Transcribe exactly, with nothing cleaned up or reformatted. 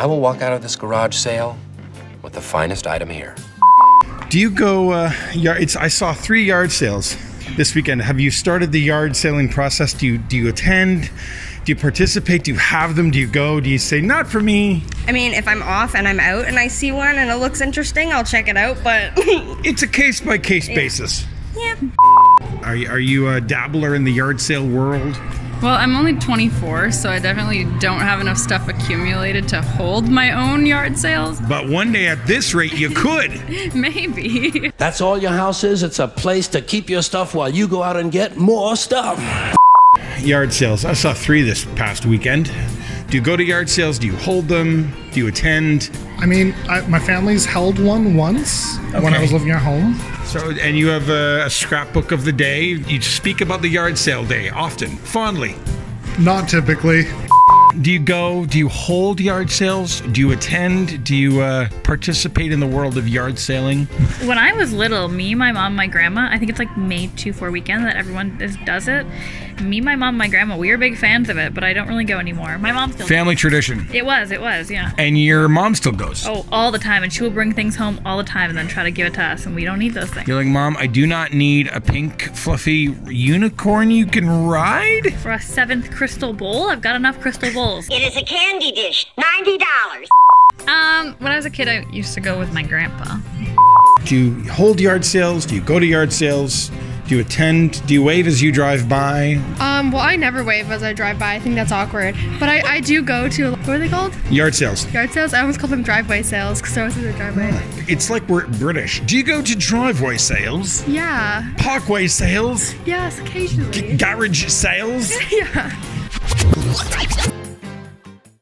I will walk out of this garage sale with the finest item here. Do you go, uh, yard, it's, I saw three yard sales this weekend. Have you started the yard selling process? Do you, do you attend? Do you participate? Do you have them? Do you go? Do you say, not for me? I mean, if I'm off and I'm out and I see one and it looks interesting, I'll check it out, but... It's a case-by-case basis. Yeah. Are you, are you a dabbler in the yard sale world? Well, I'm only twenty-four, so I definitely don't have enough stuff accumulated to hold my own yard sales. But one day at this rate, you could. Maybe. That's all your house is? It's a place to keep your stuff while you go out and get more stuff. Yard sales. I saw three this past weekend. Do you go to yard sales? Do you hold them? Do you attend? I mean, I, my family's held one once Okay. when I was living at home. So, and you have a, a scrapbook of the day. You speak about the yard sale day often, fondly. Not typically. Do you go? Do you hold yard sales? Do you attend? Do you uh, participate in the world of yard sailing? When I was little, me, my mom, my grandma, I think it's like May two four weekend that everyone is, does it. Me, my mom, my grandma, we were big fans of it, but I don't really go anymore. My mom still Family tradition. It was, it was, yeah. And your mom still goes? Oh, all the time. And she will bring things home all the time and then try to give it to us, and we don't need those things. You're like, Mom, I do not need a pink, fluffy unicorn you can ride? For a seventh crystal bowl, I've got enough crystal bowls. It is a candy dish, ninety dollars. Um, when I was a kid, I used to go with my grandpa. Do you hold yard sales? Do you go to yard sales? Do you attend? Do you wave as you drive by? Um, well, I never wave as I drive by. I think that's awkward. But I, I do go to, what are they called? Yard sales. Yard sales? I almost call them driveway sales because I was in the driveway. It's like we're British. Do you go to driveway sales? Yeah. Parkway sales? Yes, occasionally. G- garage sales? Yeah.